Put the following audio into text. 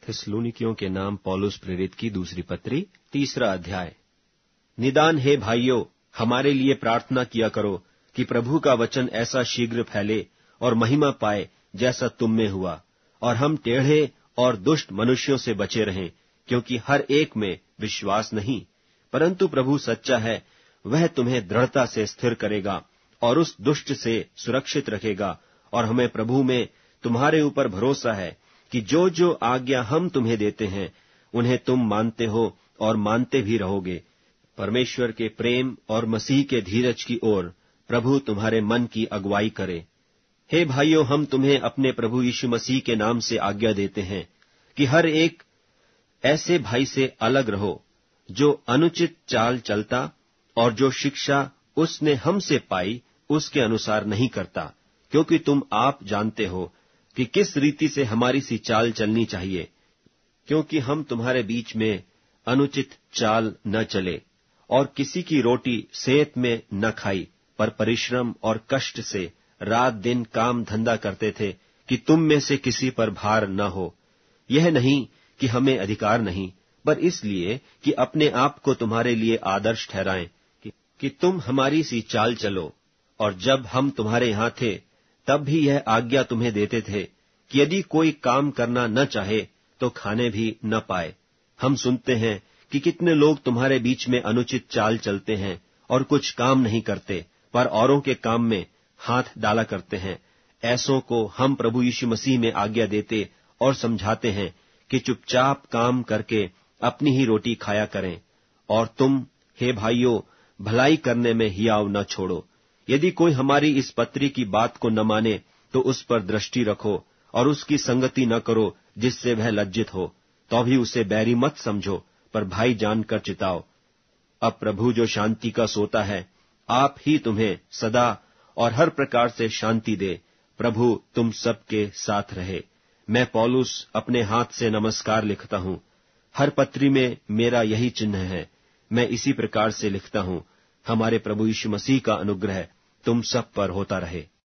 थिस्सलुनीकियों के नाम पौलुस प्रेरित की दूसरी पत्री 3 अध्याय। निदान हे भाइयों, हमारे लिए प्रार्थना किया करो कि प्रभु का वचन ऐसा शीघ्र फैले और महिमा पाए जैसा तुम में हुआ, और हम टेढ़े और दुष्ट मनुष्यों से बचे रहें, क्योंकि हर एक में विश्वास नहीं। परंतु प्रभु सच्चा है, वह तुम्हें दृढ़ता से स्थिर करेगा और उस दुष्ट से सुरक्षित रखेगा। और हमें प्रभु में तुम्हारे ऊपर भरोसा है कि जो जो आज्ञा हम तुम्हें देते हैं उन्हें तुम मानते हो और मानते भी रहोगे। परमेश्वर के प्रेम और मसीह के धीरज की ओर प्रभु तुम्हारे मन की अगुवाई करे। हे भाइयों, हम तुम्हें अपने प्रभु यीशु मसीह के नाम से आज्ञा देते हैं कि हर एक ऐसे भाई से अलग रहो जो अनुचित चाल चलता और जो शिक्षा उसने हमसे पाई उसके अनुसार नहीं करता, क्योंकि तुम आप जानते हो कि किस रीति से हमारी सी चाल चलनी चाहिए। क्योंकि हम तुम्हारे बीच में अनुचित चाल न चले और किसी की रोटी सेहत में न खाई, पर परिश्रम और कष्ट से रात दिन काम धंधा करते थे कि तुम में से किसी पर भार न हो। यह नहीं कि हमें अधिकार नहीं, पर इसलिए कि अपने आप को तुम्हारे लिए आदर्श ठहराएं कि तुम हमारी सी चाल चलो। और जब हम तुम्हारे यहां थे तब भी यह आज्ञा तुम्हें देते थे कि यदि कोई काम करना न चाहे तो खाने भी न पाए। हम सुनते हैं कि कितने लोग तुम्हारे बीच में अनुचित चाल चलते हैं और कुछ काम नहीं करते, पर औरों के काम में हाथ डाला करते हैं। ऐसों को हम प्रभु यीशु मसीह में आज्ञा देते और समझाते हैं कि चुपचाप काम करके अपनी ही रोटी खाया करें। और तुम हे भाइयों, भलाई करने में हियाव न छोड़ो। यदि कोई हमारी इस पत्री की बात को न माने तो उस पर दृष्टि रखो और उसकी संगति न करो जिससे वह लज्जित हो। तो भी उसे बैरी मत समझो, पर भाई जानकर चिताओ। अब प्रभु जो शांति का सोता है, आप ही तुम्हें सदा और हर प्रकार से शांति दे। प्रभु तुम सबके साथ रहे। मैं पौलुस अपने हाथ से नमस्कार लिखता हूँ। हर पत्री में मेरा यही चिन्ह है। मैं इसी प्रकार से लिखता हूँ। हमारे प्रभु यीशु मसीह का अनुग्रह तुम सब पर होता रहे।